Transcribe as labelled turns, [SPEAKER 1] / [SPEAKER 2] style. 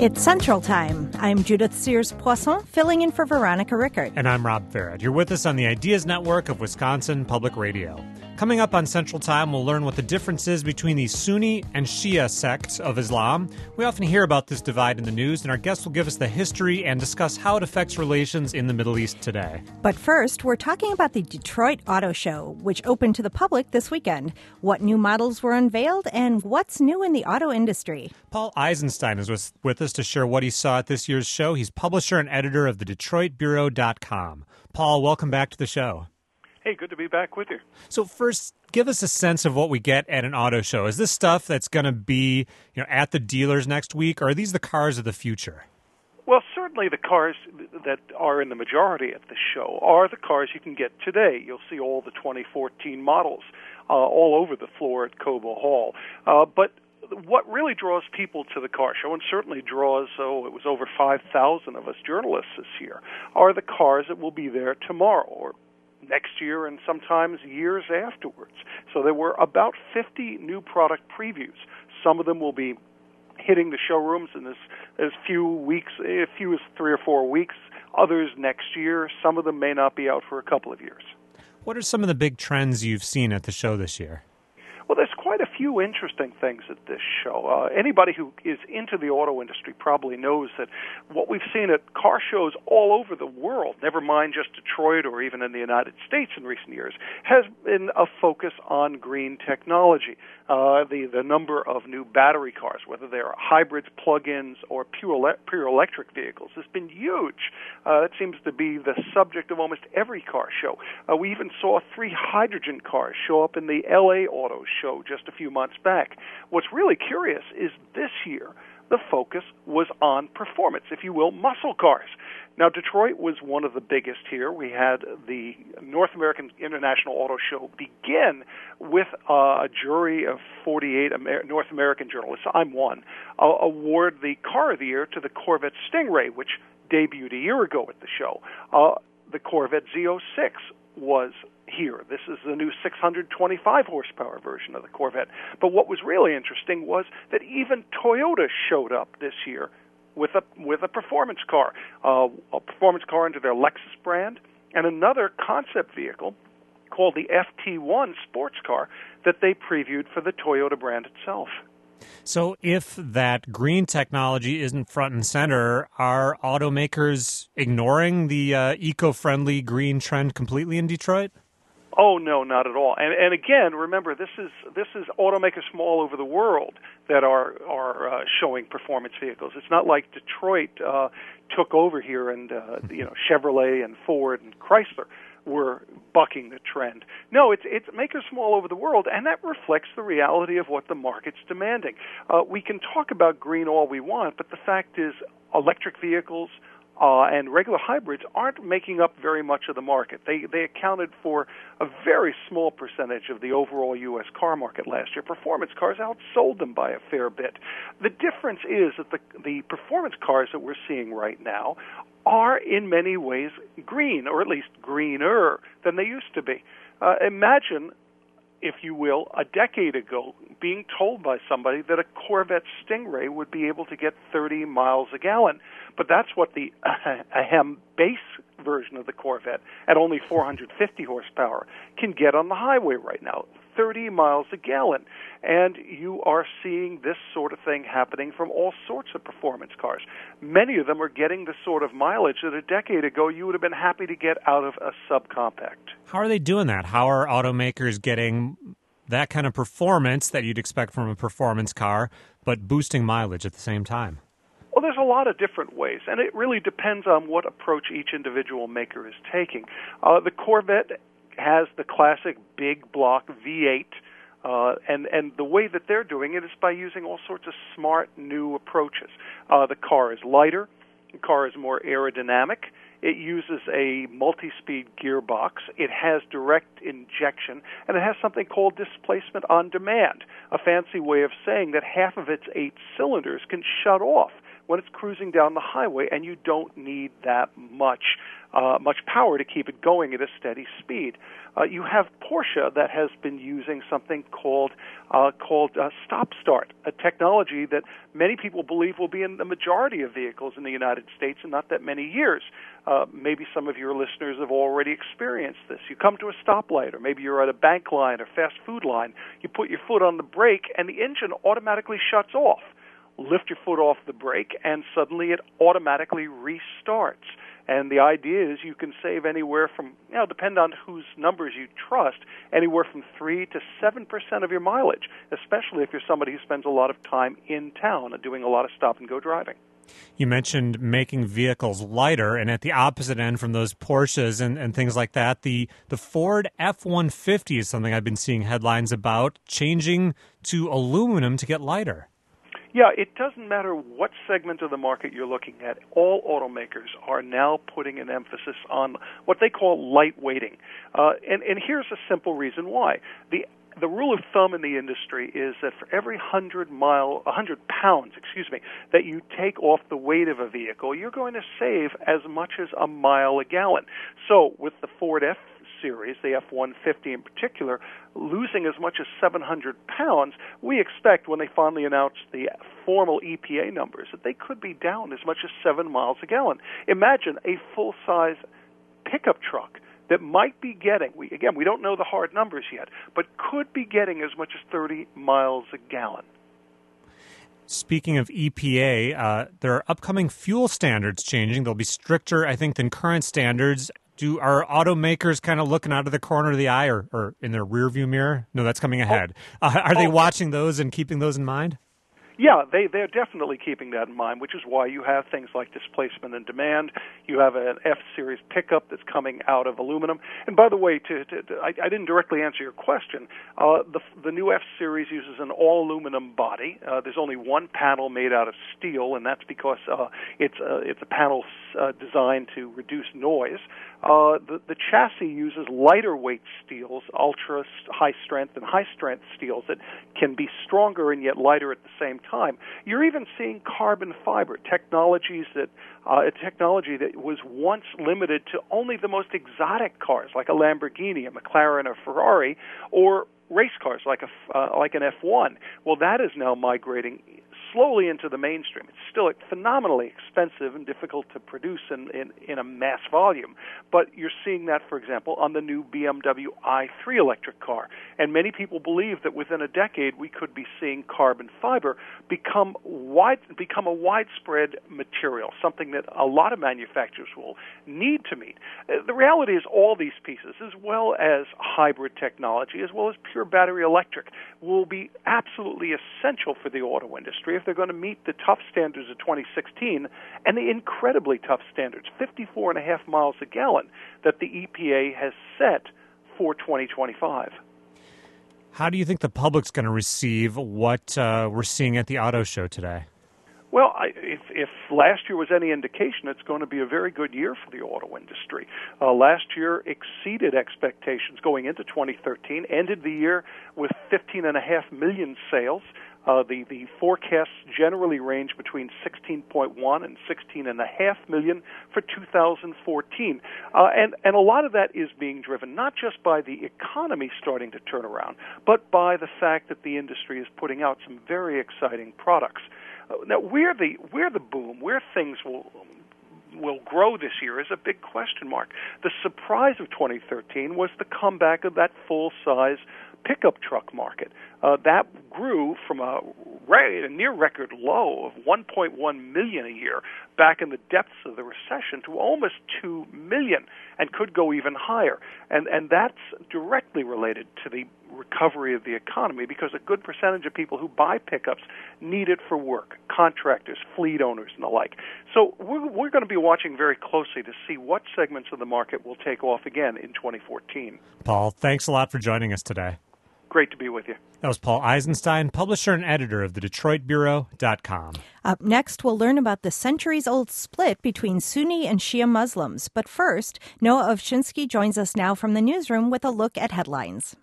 [SPEAKER 1] It's Central Time. I'm Judith Sears-Poisson, filling in for Veronica Rickert.
[SPEAKER 2] And I'm Rob Farrett. You're with us on the Ideas Network of Wisconsin Public Radio. Coming up on Central Time, we'll learn what the difference is between the Sunni and Shia sects of Islam. We often hear about this divide in the news, and our guest will give us the history and discuss how it affects relations in the Middle East today.
[SPEAKER 1] But first, we're talking about the Detroit Auto Show, which opened to the public this weekend. What new models were unveiled, and what's new in the auto industry?
[SPEAKER 2] Paul Eisenstein is with us to share what he saw at this year's show. He's publisher and editor of the DetroitBureau.com. Paul, welcome back to the show.
[SPEAKER 3] Hey, good to be back with you.
[SPEAKER 2] So first, give us a sense of what we get at an auto show. Is this stuff that's going to be, at the dealers next week, or are these the cars of the future?
[SPEAKER 3] Well, certainly the cars that are in the majority at the show are the cars you can get today. You'll see all the 2014 models all over the floor at Cobo Hall. But what really draws people to the car show, and certainly draws, it was over 5,000 of us journalists this year, are the cars that will be there tomorrow or next year and sometimes years afterwards. So there were about 50 new product previews. Some of them will be hitting the showrooms in as few as 3 or 4 weeks. Others next year. Some of them may not be out for a couple of years.
[SPEAKER 2] What are some of the big trends you've seen at the show this year?
[SPEAKER 3] Well, there's quite a few interesting things at this show. Anybody who is into the auto industry probably knows that what we've seen at car shows all over the world, never mind just Detroit or even in the United States in recent years, has been a focus on green technology. The number of new battery cars, whether they're hybrids, plug-ins, or pure electric vehicles, has been huge. That seems to be the subject of almost every car show. We even saw 3 hydrogen cars show up in the LA Auto Show just a few months back. What's really curious is this year, the focus was on performance, if you will, muscle cars. Now, Detroit was one of the biggest here. We had the North American International Auto Show begin with a jury of 48 North American journalists, I'm one, award the Car of the Year to the Corvette Stingray, which debuted a year ago at the show. The Corvette Z06 was here. This is the new 625 horsepower version of the Corvette. But what was really interesting was that even Toyota showed up this year with a performance car, a performance car under their Lexus brand, and another concept vehicle called the FT1 sports car that they previewed for the Toyota brand itself.
[SPEAKER 2] So if that green technology isn't front and center, are automakers ignoring the eco-friendly green trend completely in Detroit?
[SPEAKER 3] Oh, no, not at all. And again, remember, this is automakers from all over the world that are showing performance vehicles. It's not like Detroit took over here and Chevrolet and Ford and Chrysler were bucking the trend. No, it's makers from all over the world, and that reflects the reality of what the market's demanding. We can talk about green all we want, but the fact is electric vehicles and regular hybrids aren't making up very much of the market. They accounted for a very small percentage of the overall U.S. car market last year. Performance cars outsold them by a fair bit. The difference is that the performance cars that we're seeing right now are in many ways green, or at least greener than they used to be. Imagine, if you will, a decade ago being told by somebody that a Corvette Stingray would be able to get 30 miles a gallon. But that's what the AHEM base version of the Corvette, at only 450 horsepower, can get on the highway right now, 30 miles a gallon. And you are seeing this sort of thing happening from all sorts of performance cars. Many of them are getting the sort of mileage that a decade ago you would have been happy to get out of a subcompact.
[SPEAKER 2] How are they doing that? How are automakers getting that kind of performance that you'd expect from a performance car, but boosting mileage at the same time?
[SPEAKER 3] Well, there's a lot of different ways, and it really depends on what approach each individual maker is taking. The Corvette has the classic big block V8, and the way that they're doing it is by using all sorts of smart new approaches. The car is lighter, the car is more aerodynamic, it uses a multi-speed gearbox, it has direct injection, and it has something called displacement on demand, a fancy way of saying that half of its 8 cylinders can shut off when it's cruising down the highway, and you don't need that much power to keep it going at a steady speed. You have Porsche that has been using something called stop-start, a technology that many people believe will be in the majority of vehicles in the United States in not that many years. Maybe some of your listeners have already experienced this. You come to a stoplight, or maybe you're at a bank line or fast food line. You put your foot on the brake, and the engine automatically shuts off. Lift your foot off the brake, and suddenly it automatically restarts. And the idea is you can save anywhere from, depend on whose numbers you trust, anywhere from 3 to 7% of your mileage, especially if you're somebody who spends a lot of time in town and doing a lot of stop-and-go driving.
[SPEAKER 2] You mentioned making vehicles lighter, and at the opposite end from those Porsches and things like that, the Ford F-150 is something I've been seeing headlines about, changing to aluminum to get lighter.
[SPEAKER 3] Yeah, it doesn't matter what segment of the market you're looking at. All automakers are now putting an emphasis on what they call lightweighting. And here's a simple reason why. The rule of thumb in the industry is that for every 100 pounds, that you take off the weight of a vehicle, you're going to save as much as a mile a gallon. So with the Ford F-Series, the F-150 in particular, losing as much as 700 pounds, we expect when they finally announce the formal EPA numbers that they could be down as much as 7 miles a gallon. Imagine a full-size pickup truck that might be getting, we don't know the hard numbers yet, but could be getting as much as 30 miles a gallon.
[SPEAKER 2] Speaking of EPA, there are upcoming fuel standards changing. They'll be stricter, I think, than current standards. Are automakers kind of looking out of the corner of the eye or in their rearview mirror? No, that's coming ahead. Are they watching those and keeping those in mind?
[SPEAKER 3] Yeah, they're definitely keeping that in mind, which is why you have things like displacement and demand. You have an F-Series pickup that's coming out of aluminum. And by the way, I didn't directly answer your question. The new F-Series uses an all-aluminum body. There's only one panel made out of steel, and that's because it's a panel designed to reduce noise. The chassis uses lighter weight steels, ultra high strength and high strength steels that can be stronger and yet lighter at the same time. You're even seeing carbon fiber technology that was once limited to only the most exotic cars like a Lamborghini, a McLaren, or Ferrari, or race cars like an F1. Well, that is now migrating slowly into the mainstream. It's still phenomenally expensive and difficult to produce in a mass volume, but you're seeing that, for example, on the new BMW i3 electric car. And many people believe that within a decade we could be seeing carbon fiber become a widespread material, something that a lot of manufacturers will need to meet. The reality is all these pieces, as well as hybrid technology, as well as pure battery electric, will be absolutely essential for the auto industry if they're going to meet the tough standards of 2016 and the incredibly tough standards, 54.5 miles a gallon, that the EPA has set for 2025.
[SPEAKER 2] How do you think the public's going to receive what we're seeing at the auto show today?
[SPEAKER 3] Well, if last year was any indication, it's going to be a very good year for the auto industry. Last year exceeded expectations going into 2013, ended the year with 15.5 million sales. The forecasts generally range between 16.1 and 16.5 million for 2014. And a lot of that is being driven not just by the economy starting to turn around, but by the fact that the industry is putting out some very exciting products. Now, where the boom, where things will grow this year is a big question mark. The surprise of 2013 was the comeback of that full-size pickup truck market. That grew from a near record low of 1.1 million a year back in the depths of the recession to almost 2 million and could go even higher. And that's directly related to the recovery of the economy because a good percentage of people who buy pickups need it for work, contractors, fleet owners, and the like. So we're going to be watching very closely to see what segments of the market will take off again in 2014.
[SPEAKER 2] Paul, thanks a lot for joining us today.
[SPEAKER 3] Great to be with you.
[SPEAKER 2] That was Paul Eisenstein, publisher and editor of thedetroitbureau.com.
[SPEAKER 1] Up next, we'll learn about the centuries-old split between Sunni and Shia Muslims. But first, Noah Ovchinsky joins us now from the newsroom with a look at headlines.